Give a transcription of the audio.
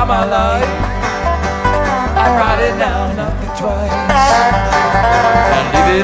about my life. I write it down, not twice.